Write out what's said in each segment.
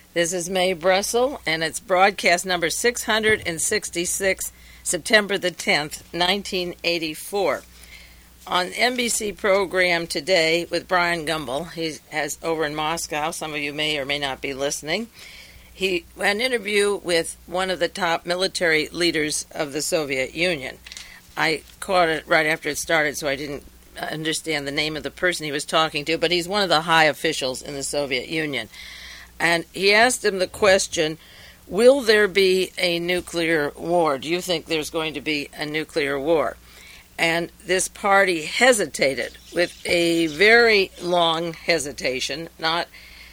This is Mae Brussel, and it's broadcast number 666, September the 10th, 1984. On NBC program today with Brian Gumbel, he has over in Moscow, some of you may or may not be listening, he had an interview with one of the top military leaders of the Soviet Union. I caught it right after it started, so I didn't understand the name of the person he was talking to, but he's one of the high officials in the Soviet Union. And he asked him the question, will there be a nuclear war? Do you think there's going to be a nuclear war? And this party hesitated with a very long hesitation, not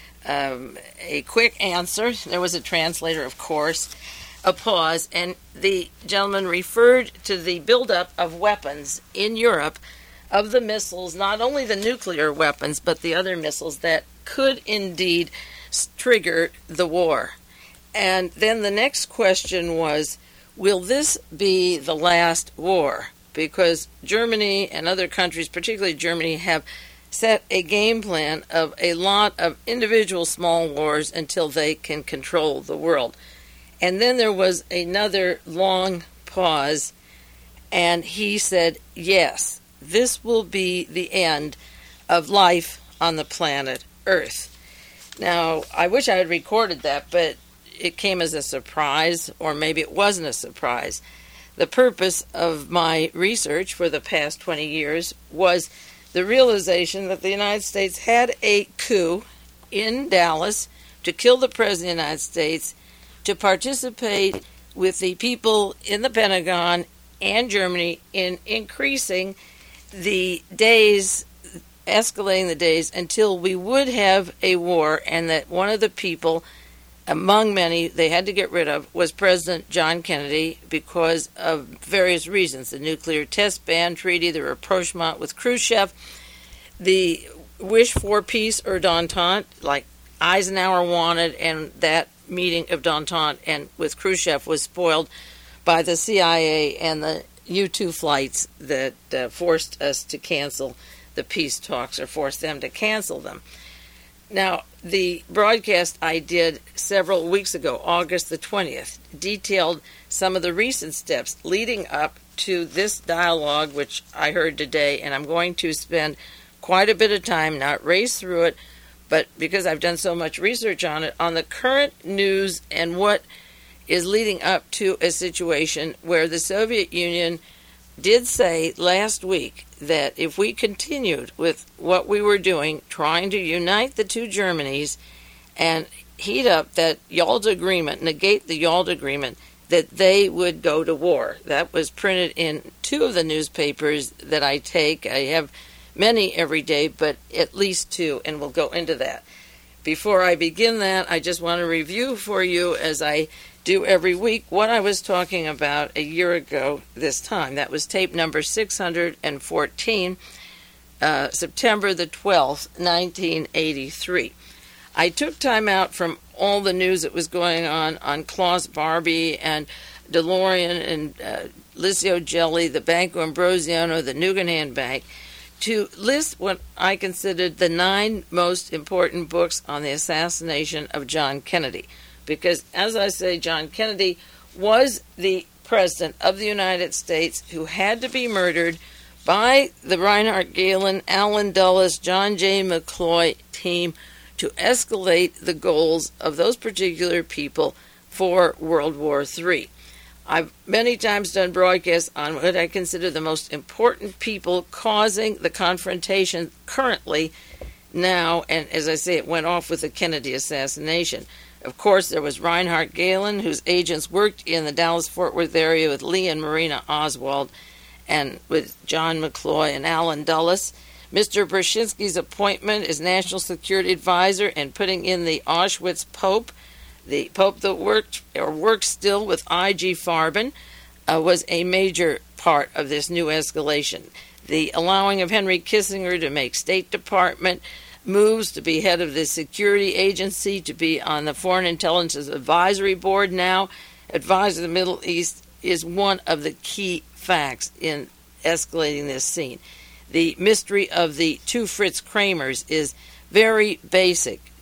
a quick answer. There was a translator, of course, a pause, and the gentleman referred to the buildup of weapons in Europe of the missiles, not only the nuclear weapons, but the other missiles that could indeed trigger the war. And then the next question was, will this be the last war? Because Germany and other countries, particularly Germany, have set a game plan of a lot of individual small wars until they can control the world. And then there was another long pause, and he said, yes, this will be the end of life on the planet Earth. Now, I wish I had recorded that, but it came as a surprise, or maybe it wasn't a surprise. The purpose of my research for the past 20 years was the realization that the United States had a coup in Dallas to kill the President of the United States, to participate with the people in the Pentagon and Germany in increasing the days, escalating the days until we would have a war, and that one of the people, among many they had to get rid of, was President John Kennedy because of various reasons. The nuclear test ban treaty, the rapprochement with Khrushchev, the wish for peace or détente, like Eisenhower wanted, and that meeting of détente and with Khrushchev was spoiled by the CIA and the U-2 flights that forced us to cancel the peace talks, or forced them to cancel them. Now, the broadcast I did several weeks ago, August the 20th, detailed some of the recent steps leading up to this dialogue, which I heard today, and I'm going to spend quite a bit of time, not race through it, but because I've done so much research on it, on the current news and what is leading up to a situation where the Soviet Union did say last week that if we continued with what we were doing, trying to unite the two Germanys and heat up that Yalta Agreement, negate the Yalta Agreement, that they would go to war. That was printed in two of the newspapers that I take. I have many every day, but at least two, and we'll go into that. Before I begin that, I just want to review for you, as I do every week, what I was talking about a year ago this time. That was tape number 614, September the 12th, 1983. I took time out from all the news that was going on Klaus Barbie and DeLorean and Licio Gelli, the Banco Ambrosiano, the Guggenheim Bank, to list what I considered the 9 most important books on the assassination of John Kennedy. Because, as I say, John Kennedy was the President of the United States who had to be murdered by the Reinhard Gehlen, Allen Dulles, John J. McCloy team to escalate the goals of those particular people for World War III. I've many times done broadcasts on what I consider the most important people causing the confrontation currently now, and as I say, it went off with the Kennedy assassination. Of course, there was Reinhard Gehlen, whose agents worked in the Dallas-Fort Worth area with Lee and Marina Oswald, and with John McCloy and Allen Dulles. Mr. Brzezinski's appointment as National Security Advisor and putting in the Auschwitz Pope, the Pope that works still with I.G. Farben, was a major part of this new escalation. The allowing of Henry Kissinger to make State Department moves, to be head of the security agency, to be on the Foreign Intelligence Advisory Board now, advisor the Middle East, is one of the key facts in escalating this scene. The mystery of the two Fritz Kramers is very basic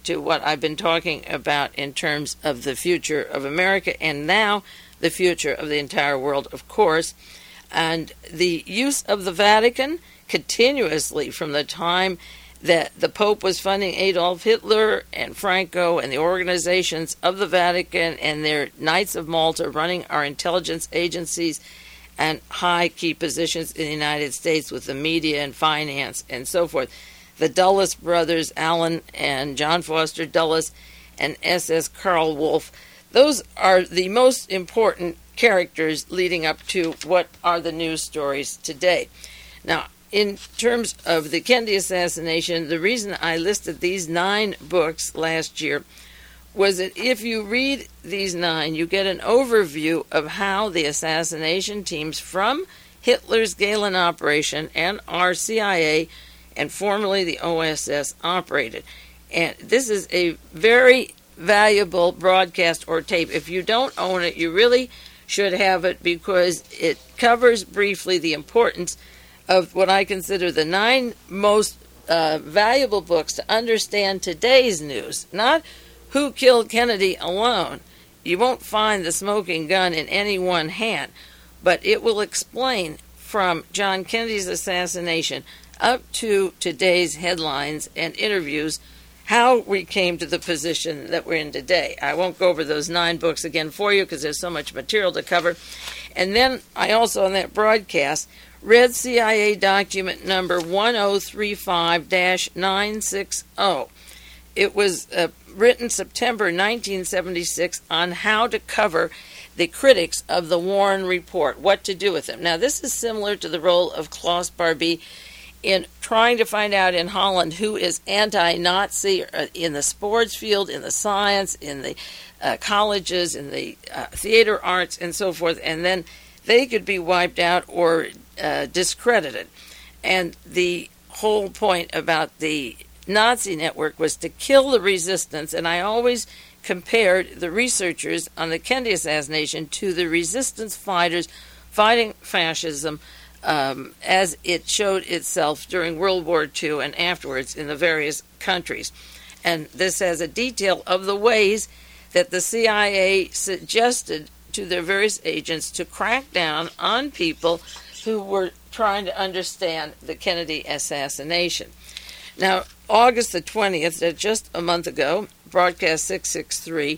to what I've been talking about in terms of the future of America and now the future of the entire world, of course. And the use of the Vatican continuously from the time that the Pope was funding Adolf Hitler and Franco and the organizations of the Vatican and their Knights of Malta running our intelligence agencies and high key positions in the United States with the media and finance and so forth. The Dulles brothers, Alan and John Foster Dulles and S.S. Carl Wolf, those are the most important characters leading up to what are the news stories today. Now, in terms of the Kennedy assassination, the reason I listed these 9 books last year was that if you read these 9, you get an overview of how the assassination teams from Hitler's Gehlen operation and our CIA and formerly the OSS operated. And this is a very valuable broadcast or tape. If you don't own it, you really should have it because it covers briefly the importance of what I consider the 9 most valuable books to understand today's news, not who killed Kennedy alone. You won't find the smoking gun in any one hand, but it will explain from John Kennedy's assassination up to today's headlines and interviews how we came to the position that we're in today. I won't go over those 9 books again for you because there's so much material to cover. And then I also, on that broadcast, read CIA document number 1035-960. It was written September 1976 on how to cover the critics of the Warren Report, what to do with them. Now, this is similar to the role of Klaus Barbie in trying to find out in Holland who is anti-Nazi in the sports field, in the science, in the colleges, in the theater arts, and so forth, and then they could be wiped out or discredited. And the whole point about the Nazi network was to kill the resistance, and I always compared the researchers on the Kennedy assassination to the resistance fighters fighting fascism as it showed itself during World War II and afterwards in the various countries. And this has a detail of the ways that the CIA suggested to their various agents to crack down on people who were trying to understand the Kennedy assassination. Now, August the 20th, just a month ago, broadcast 663,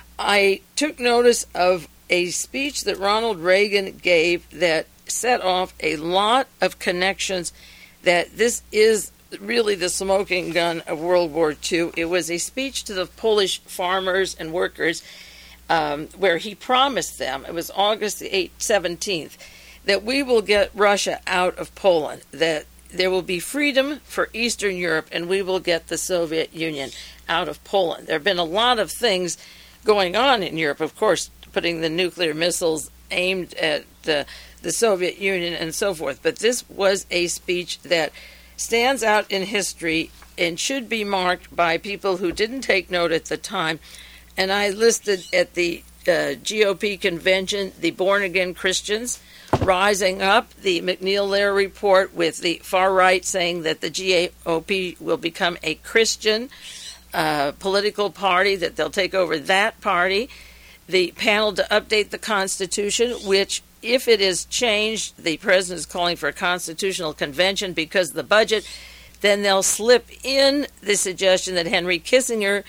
I took notice of a speech that Ronald Reagan gave that set off a lot of connections that this is really the smoking gun of World War II. It was a speech to the Polish farmers and workers where he promised them, it was August the 17th, that we will get Russia out of Poland, that there will be freedom for Eastern Europe, and we will get the Soviet Union out of Poland. There have been a lot of things going on in Europe, of course, putting the nuclear missiles aimed at the Soviet Union and so forth. But this was a speech that stands out in history and should be marked by people who didn't take note at the time. And I listed at the GOP convention the born-again Christians rising up, the McNeil-Lehrer report with the far right saying that the GOP will become a Christian political party, that they'll take over that party, the panel to update the Constitution, which, if it is changed, the president is calling for a constitutional convention because of the budget, then they'll slip in the suggestion that Henry Kissinger,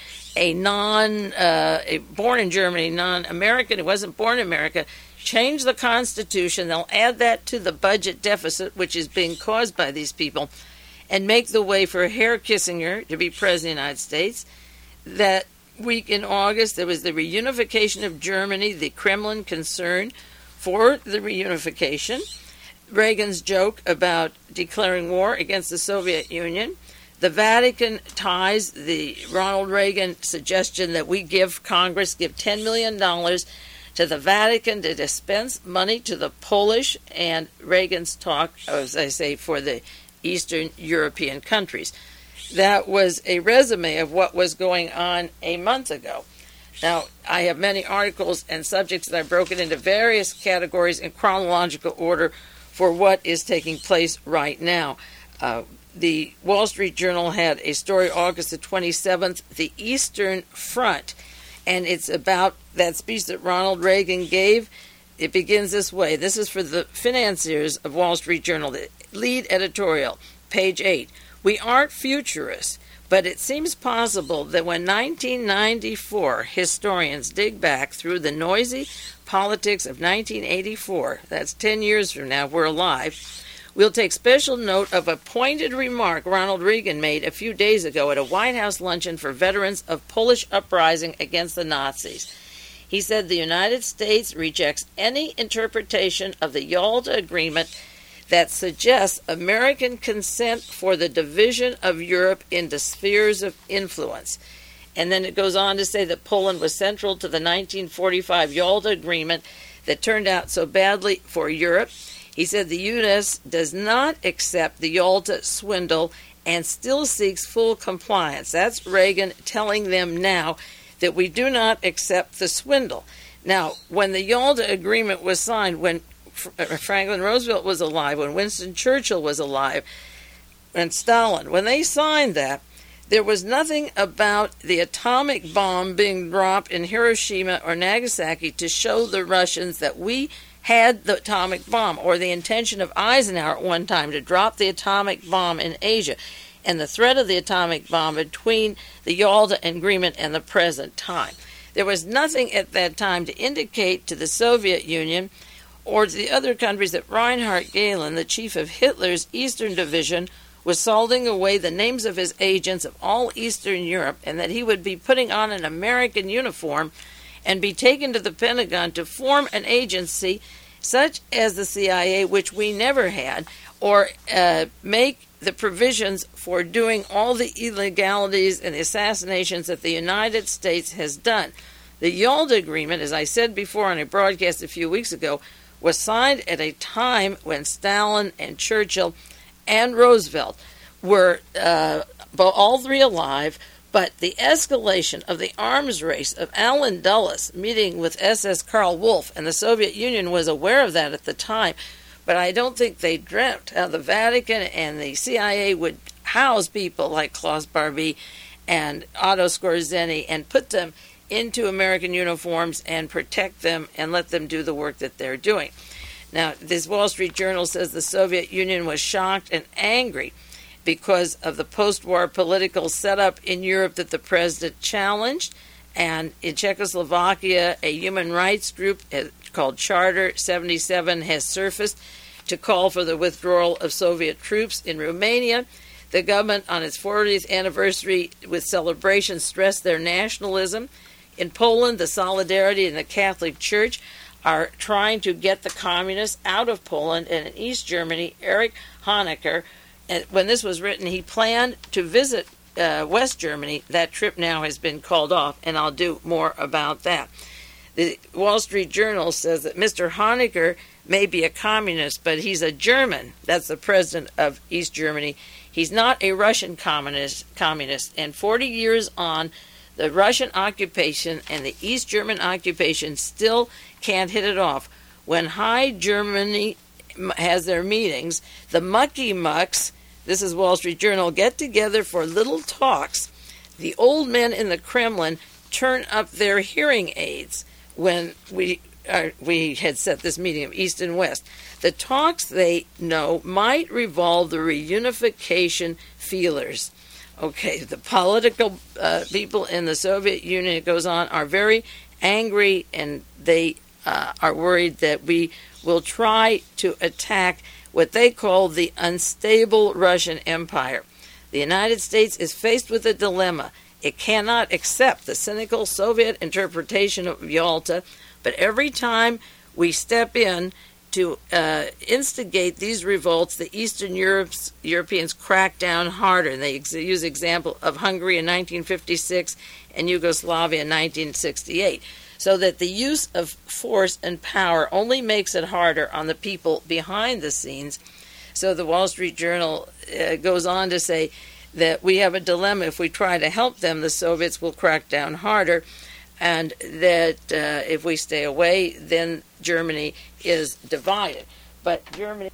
a born in Germany, non-American, who wasn't born in America, change the Constitution. They'll add that to the budget deficit, which is being caused by these people, and make the way for Herr Kissinger to be president of the United States. That week in August, there was the reunification of Germany, the Kremlin concern for the reunification, Reagan's joke about declaring war against the Soviet Union, the Vatican ties, the Ronald Reagan suggestion that we give Congress, give $10 million to the Vatican to dispense money to the Polish, and Reagan's talk, as I say, for the Eastern European countries. That was a resume of what was going on a month ago. Now, I have many articles and subjects that I've broken into various categories in chronological order for what is taking place right now. the Wall Street Journal had a story August the 27th, The Eastern Front, and it's about that speech that Ronald Reagan gave. It begins this way. This is for the financiers of Wall Street Journal. The lead editorial, page 8. We aren't futurists, but it seems possible that when 1994 historians dig back through the noisy politics of 1984, that's 10 years from now, we're alive, we'll take special note of a pointed remark Ronald Reagan made a few days ago at a White House luncheon for veterans of Polish uprising against the Nazis. He said the United States rejects any interpretation of the Yalta Agreement that suggests American consent for the division of Europe into spheres of influence. And then it goes on to say that Poland was central to the 1945 Yalta Agreement that turned out so badly for Europe. He said the U.S. does not accept the Yalta swindle and still seeks full compliance. That's Reagan telling them now that we do not accept the swindle. Now, when the Yalta Agreement was signed, when Franklin Roosevelt was alive, when Winston Churchill was alive, and Stalin, when they signed that, there was nothing about the atomic bomb being dropped in Hiroshima or Nagasaki to show the Russians that we had the atomic bomb, or the intention of Eisenhower at one time to drop the atomic bomb in Asia, and the threat of the atomic bomb between the Yalta Agreement and the present time. There was nothing at that time to indicate to the Soviet Union or to the other countries that Reinhard Gehlen, the chief of Hitler's Eastern Division, was salting away the names of his agents of all Eastern Europe, and that he would be putting on an American uniform and be taken to the Pentagon to form an agency such as the CIA, which we never had, or make the provisions for doing all the illegalities and assassinations that the United States has done. The Yalta Agreement, as I said before on a broadcast a few weeks ago, was signed at a time when Stalin and Churchill and Roosevelt were all three alive, but the escalation of the arms race of Allen Dulles meeting with SS Karl Wolff, and the Soviet Union was aware of that at the time, but I don't think they dreamt how the Vatican and the CIA would house people like Klaus Barbie and Otto Skorzeny and put them into American uniforms and protect them and let them do the work that they're doing. Now, this Wall Street Journal says the Soviet Union was shocked and angry because of the post-war political setup in Europe that the president challenged. And in Czechoslovakia, a human rights group called Charter 77 has surfaced to call for the withdrawal of Soviet troops. In Romania, the government, on its 40th anniversary with celebrations, stressed their nationalism. In Poland, the Solidarity and the Catholic Church are trying to get the communists out of Poland. And in East Germany, Erich Honecker, when this was written, he planned to visit West Germany. That trip now has been called off, and I'll do more about that. The Wall Street Journal says that Mr. Honecker may be a communist, but he's a German. That's the president of East Germany. He's not a Russian communist. And 40 years on, the Russian occupation and the East German occupation still can't hit it off. When High Germany has their meetings, the mucky mucks, this is Wall Street Journal, get together for little talks. The old men in the Kremlin turn up their hearing aids when we had set this meeting of East and West. The talks, they know, might revolve the reunification feelers. Okay, the political people in the Soviet Union, it goes on, are very angry, and they are worried that we will try to attack what they call the unstable Russian Empire. The United States is faced with a dilemma. It cannot accept the cynical Soviet interpretation of Yalta, but every time we step in to instigate these revolts, the Eastern Europeans crack down harder. And they use the example of Hungary in 1956 and Yugoslavia in 1968. So that the use of force and power only makes it harder on the people behind the scenes. So the Wall Street Journal goes on to say that we have a dilemma. If we try to help them, the Soviets will crack down harder, and that if we stay away, then Germany is divided. But Germany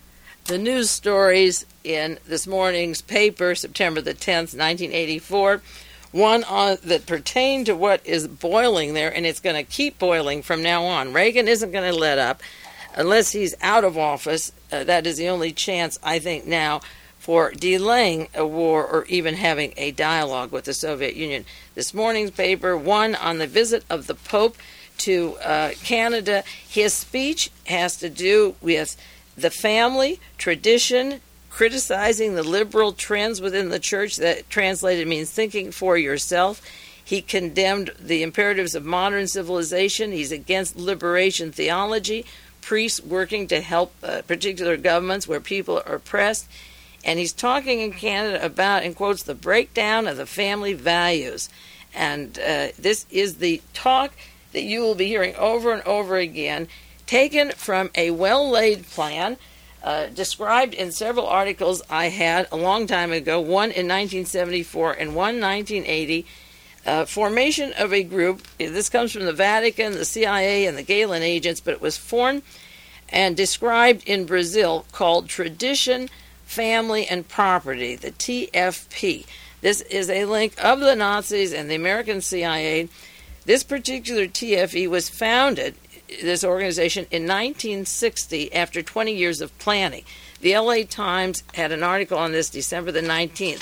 the news stories in this morning's paper, September the 10th, 1984. One that pertained to what is boiling there, and it's going to keep boiling from now on. Reagan isn't going to let up unless he's out of office. That is the only chance, I think, now for delaying a war or even having a dialogue with the Soviet Union. This morning's paper, one on the visit of the Pope to Canada. His speech has to do with the family, tradition, criticizing the liberal trends within the church. That translated means thinking for yourself. He condemned the imperatives of modern civilization. He's against liberation theology, priests working to help particular governments where people are oppressed. And he's talking in Canada about, in quotes, the breakdown of the family values. And this is the talk that you will be hearing over and over again, taken from a well-laid plan, described in several articles I had a long time ago, one in 1974 and one in 1980, formation of a group. This comes from the Vatican, the CIA, and the Galen agents, but it was formed and described in Brazil called Tradition, Family, and Property, the TFP. This is a link of the Nazis and the American CIA. This particular TFE was founded, this organization, in 1960 after 20 years of planning. The LA Times had an article on this December the 19th,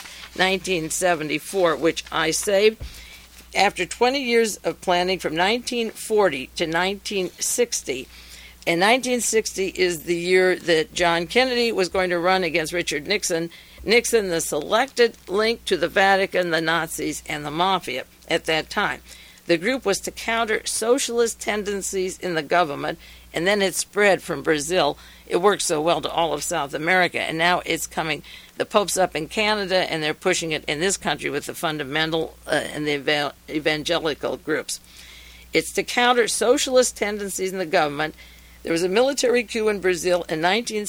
1974, which I saved. After 20 years of planning from 1940 to 1960, and 1960 is the year that John Kennedy was going to run against Richard Nixon. Nixon, the selected link to the Vatican, the Nazis, and the Mafia at that time. The group was to counter socialist tendencies in the government, and then it spread from Brazil. It worked so well to all of South America, and now it's coming. The Pope's up in Canada, and they're pushing it in this country with the fundamental and the evangelical groups. It's to counter socialist tendencies in the government. There was a military coup in Brazil in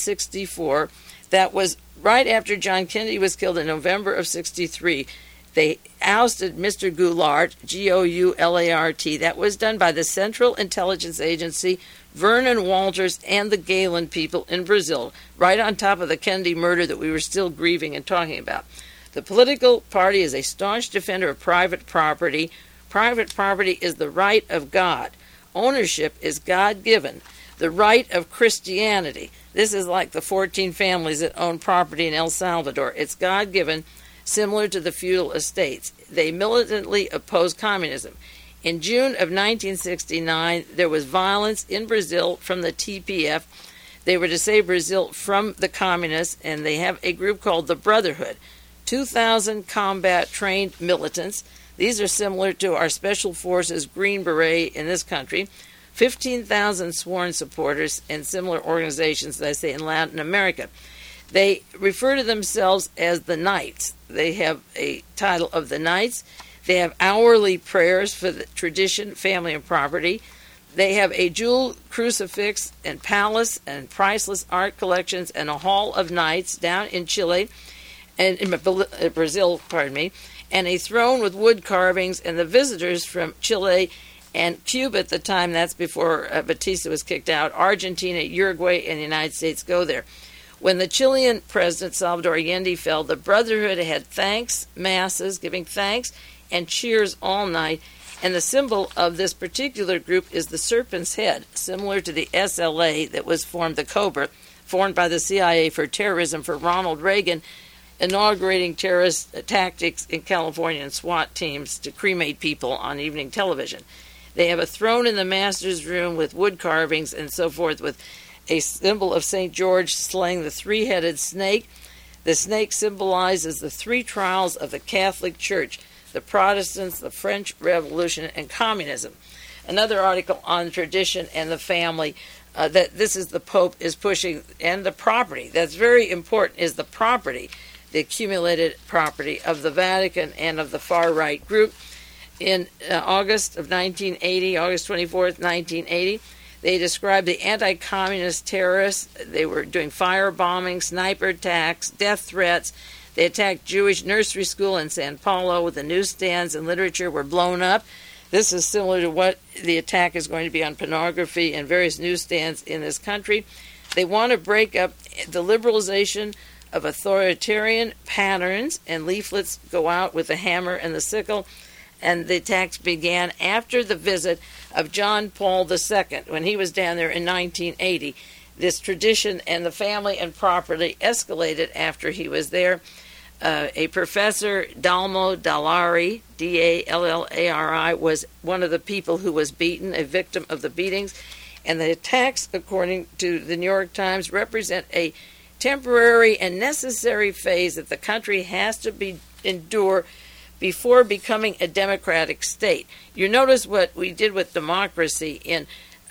1964 that was right after John Kennedy was killed in November of 63. They ousted Mr. Goulart, Goulart. That was done by the Central Intelligence Agency, Vernon Walters, and the Galen people in Brazil, right on top of the Kennedy murder that we were still grieving and talking about. The political party is a staunch defender of private property. Private property is the right of God. Ownership is God-given. The right of Christianity. This is like the 14 families that own property in El Salvador. It's God-given, similar to the feudal estates. They militantly oppose communism. In June of 1969, there was violence in Brazil from the TPF. They were to save Brazil from the communists, and they have a group called the Brotherhood. 2,000 combat-trained militants. These are similar to our Special Forces Green Beret in this country. 15,000 sworn supporters and similar organizations, as I say, in Latin America. They refer to themselves as the Knights. They have a title of the Knights. They have hourly prayers for the tradition, family, and property. They have a jewel crucifix and palace and priceless art collections and a hall of knights down in Chile, and in Brazil, and a throne with wood carvings, and the visitors from Chile and Cuba at the time, that's before Batista was kicked out, Argentina, Uruguay, and the United States go there. When the Chilean president, Salvador Allende, fell, the Brotherhood had thanks, masses, giving thanks, and cheers all night. And the symbol of this particular group is the serpent's head, similar to the SLA that was formed, the Cobra, formed by the CIA for terrorism for Ronald Reagan, inaugurating terrorist tactics in California and SWAT teams to cremate people on evening television. They have a throne in the master's room with wood carvings and so forth, with a symbol of St. George slaying the three-headed snake. The snake symbolizes the three trials of the Catholic Church: the Protestants, the French Revolution, and communism. Another article on tradition and the family, that this is the Pope is pushing, and the property. That's very important, is the property, the accumulated property of the Vatican and of the far-right group. In August of 1980, August 24th, 1980, they described the anti-communist terrorists. They were doing fire bombings, sniper attacks, death threats. They attacked Jewish nursery school in San Paulo. The newsstands and literature were blown up. This is similar to what the attack is going to be on pornography and various newsstands in this country. They want to break up the liberalization of authoritarian patterns, and leaflets go out with the hammer and the sickle. And the attacks began after the visit of John Paul II when he was down there in 1980. This tradition and the family and property escalated after he was there. A professor, Dalmo Dallari, D-A-L-L-A-R-I, was one of the people who was beaten, a victim of the beatings. And the attacks, according to the New York Times, represent a temporary and necessary phase that the country has to endure before becoming a democratic state. You notice what we did with democracy in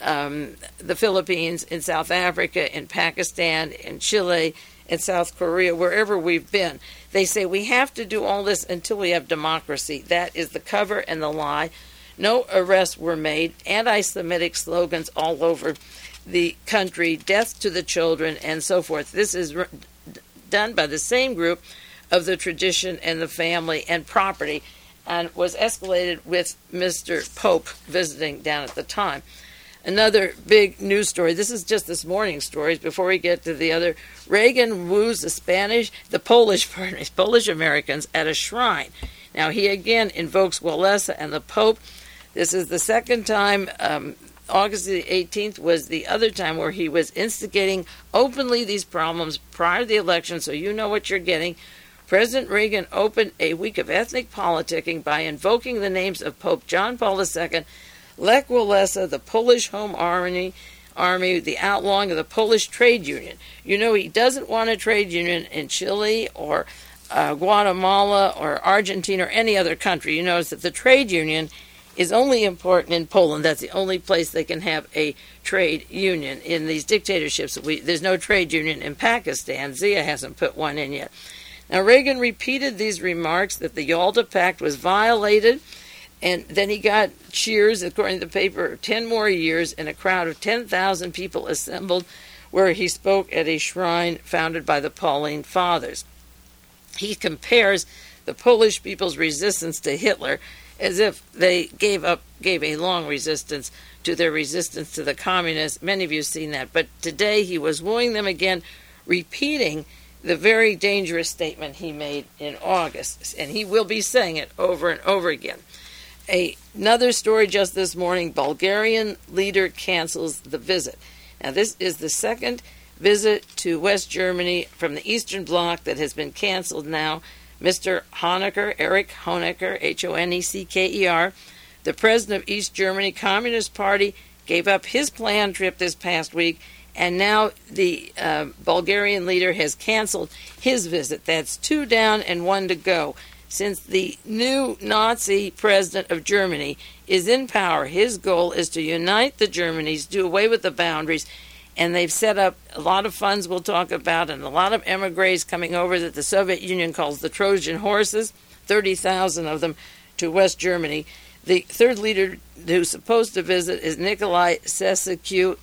the Philippines, in South Africa, in Pakistan, in Chile, in South Korea, wherever we've been. They say we have to do all this until we have democracy. That is the cover and the lie. No arrests were made. Anti-Semitic slogans all over the country, death to the children, and so forth. This is done by the same group of the tradition and the family and property, and was escalated with Mr. Pope visiting down at the time. Another big news story, this is just this morning's stories before we get to the other. Reagan woos the Polish Americans at a shrine. Now he again invokes Walesa and the Pope. This is the second time. August the 18th was the other time where he was instigating openly these problems prior to the election, so you know what you're getting. President Reagan opened a week of ethnic politicking by invoking the names of Pope John Paul II, Lech Walesa, the Polish Home Army, the outlawing of the Polish trade union. You know he doesn't want a trade union in Chile or Guatemala or Argentina or any other country. You notice that the trade union is only important in Poland. That's the only place they can have a trade union. In these dictatorships, there's no trade union in Pakistan. Zia hasn't put one in yet. Now, Reagan repeated these remarks that the Yalta Pact was violated, and then he got cheers, according to the paper, 10 more years, and a crowd of 10,000 people assembled where he spoke at a shrine founded by the Pauline Fathers. He compares the Polish people's resistance to Hitler as if they gave a long resistance to their resistance to the communists. Many of you have seen that. But today he was wooing them again, repeating the very dangerous statement he made in August. And he will be saying it over and over again. Another story just this morning, Bulgarian leader cancels the visit. Now this is the second visit to West Germany from the Eastern Bloc that has been canceled now. Mr. Honecker, Erich Honecker, Honecker, the president of East Germany Communist Party, gave up his planned trip this past week, and now the Bulgarian leader has canceled his visit. That's 2 down and 1 to go. Since the new Nazi president of Germany is in power, his goal is to unite the Germanies, do away with the boundaries, and they've set up a lot of funds we'll talk about and a lot of emigres coming over that the Soviet Union calls the Trojan horses, 30,000 of them to West Germany. The third leader who's supposed to visit is Nikolai Ceausescu,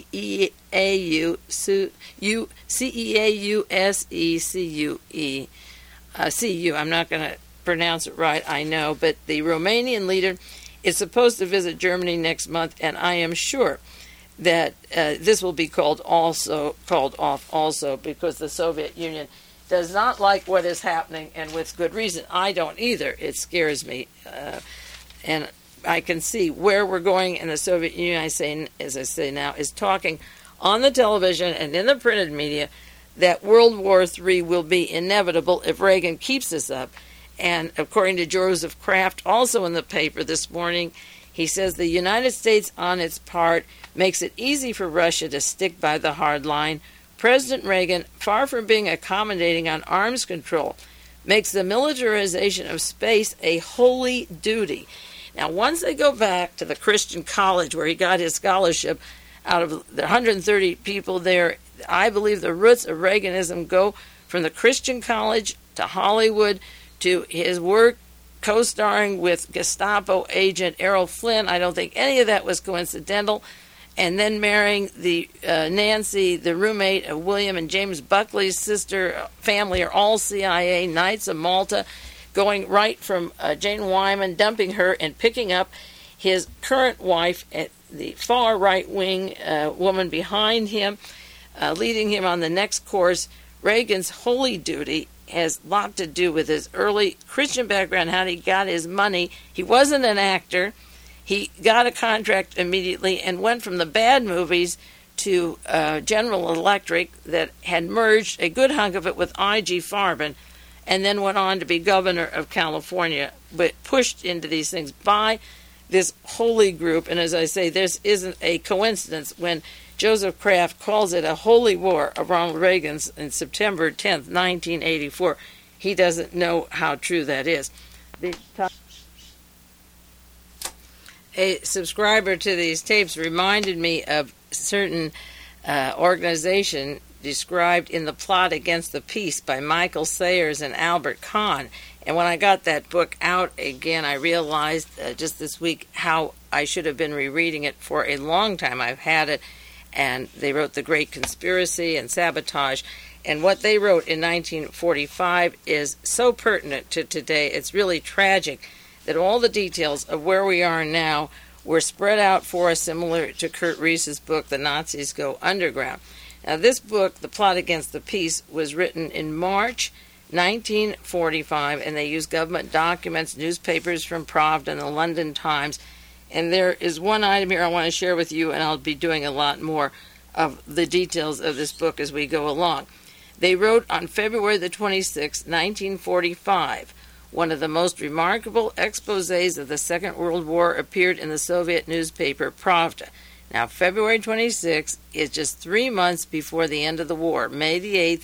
C-E-A-U-S-E-C-U-E. I'm not going to pronounce it right, I know, but the Romanian leader is supposed to visit Germany next month, and I am sure that this will be called off also because the Soviet Union does not like what is happening, and with good reason. I don't either. It scares me. And I can see where we're going in the Soviet Union, as I say now, is talking on the television and in the printed media that World War III will be inevitable if Reagan keeps this up. And according to Joseph Kraft, also in the paper this morning, he says the United States, on its part, makes it easy for Russia to stick by the hard line. President Reagan, far from being accommodating on arms control, makes the militarization of space a holy duty. Now, once they go back to the Christian college where he got his scholarship, out of the 130 people there, I believe the roots of Reaganism go from the Christian college to Hollywood to his work co-starring with Gestapo agent Errol Flynn. I don't think any of that was coincidental. And then marrying the Nancy, the roommate of William and James Buckley's sister, family are all CIA, Knights of Malta, going right from Jane Wyman, dumping her and picking up his current wife, at the far right-wing woman behind him. leading him on the next course. Reagan's holy duty has a lot to do with his early Christian background, how he got his money. He wasn't an actor. He got a contract immediately and went from the bad movies to General Electric that had merged a good hunk of it with I.G. Farben, and then went on to be governor of California, but pushed into these things by this holy group. And as I say, this isn't a coincidence when Joseph Kraft calls it a holy war of Ronald Reagan's in September 10th, 1984. He doesn't know how true that is. A subscriber to these tapes reminded me of a certain organization described in The Plot Against the Peace by Michael Sayers and Albert Kahn. And when I got that book out again, I realized just this week how I should have been rereading it for a long time. I've had it, and they wrote The Great Conspiracy and Sabotage. And what they wrote in 1945 is so pertinent to today. It's really tragic that all the details of where we are now were spread out for us, similar to Kurt Riess's book, The Nazis Go Underground. Now, this book, The Plot Against the Peace, was written in March 1945, and they used government documents, newspapers from Pravda and the London Times. And there is one item here I want to share with you, and I'll be doing a lot more of the details of this book as we go along. They wrote on February the 26th, 1945, one of the most remarkable exposés of the Second World War appeared in the Soviet newspaper Pravda. Now, February 26th is just 3 months before the end of the war. May the 8th,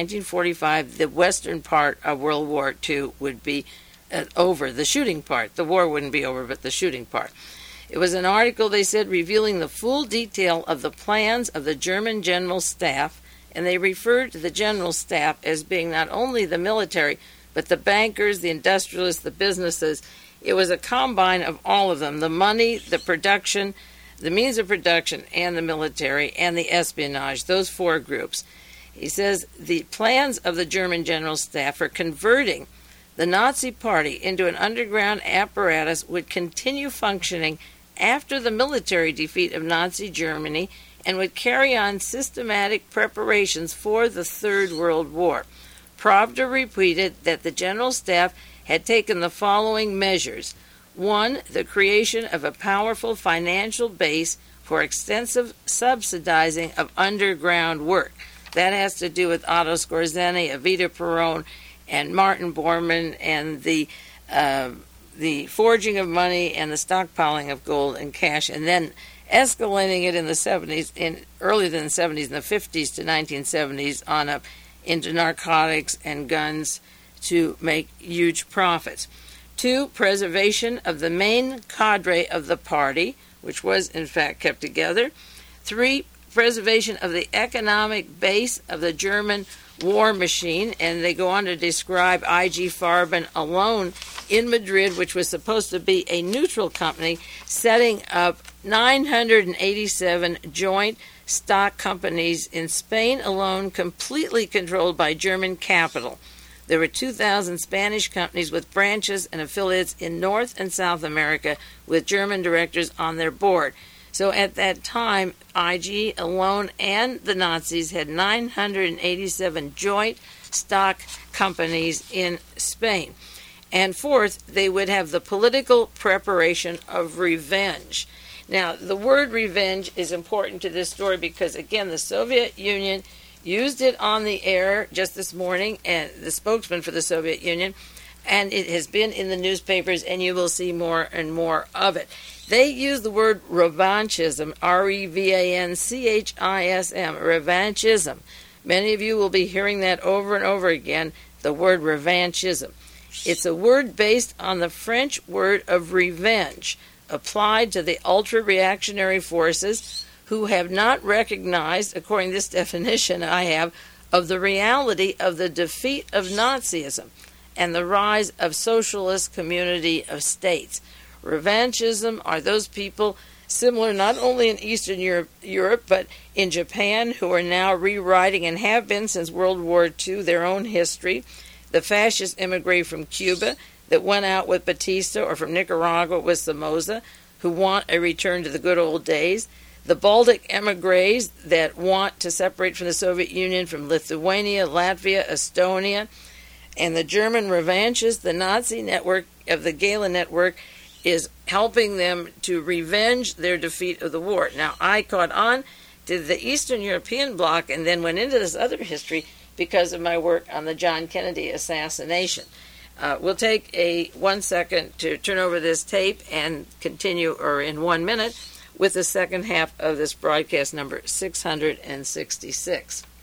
1945, the western part of World War II would be over, the shooting part. The war wouldn't be over, but the shooting part. It was an article, they said, revealing the full detail of the plans of the German General Staff, and they referred to the General Staff as being not only the military, but the bankers, the industrialists, the businesses. It was a combine of all of them, the money, the production, the means of production, and the military, and the espionage, those four groups. He says the plans of the German General Staff for converting the Nazi Party into an underground apparatus would continue functioning after the military defeat of Nazi Germany and would carry on systematic preparations for the Third World War. Pravda repeated that the General Staff had taken the following measures. 1. The creation of a powerful financial base for extensive subsidizing of underground work. That has to do with Otto Skorzeny, Evita Peron, and Martin Bormann, and the forging of money and the stockpiling of gold and cash, and then escalating it in the 70s, earlier than the 70s, in the 50s to 1970s, on up into narcotics and guns to make huge profits. 2, preservation of the main cadre of the party, which was in fact kept together. 3, preservation of the economic base of the German war machine, and they go on to describe I.G. Farben alone in Madrid, which was supposed to be a neutral company, setting up 987 joint stock companies in Spain alone, completely controlled by German capital. There were 2,000 Spanish companies with branches and affiliates in North and South America with German directors on their board. So at that time, IG alone and the Nazis had 987 joint stock companies in Spain. And fourth, they would have the political preparation of revenge. Now, the word revenge is important to this story because, again, the Soviet Union used it on the air just this morning, and the spokesman for the Soviet Union, and it has been in the newspapers, and you will see more and more of it. They use the word revanchism, R-E-V-A-N-C-H-I-S-M, revanchism. Many of you will be hearing that over and over again, the word revanchism. It's a word based on the French word of revenge, applied to the ultra-reactionary forces who have not recognized, according to this definition I have, of the reality of the defeat of Nazism and the rise of socialist community of states. Revanchism are those people similar not only in Eastern Europe but in Japan, who are now rewriting and have been since World War II their own history. The fascist immigrant from Cuba that went out with Batista, or from Nicaragua with Somoza, who want a return to the good old days. the Baltic emigres that want to separate from the Soviet Union, from Lithuania, Latvia, Estonia, and the German revanchists, the Nazi network of the Gala Network, is helping them to revenge their defeat of the war. Now, I caught on to the Eastern European bloc and then went into this other history because of my work on the John Kennedy assassination. We'll take 1 second to turn over this tape and continue, or in 1 minute, with the second half of this broadcast number 666.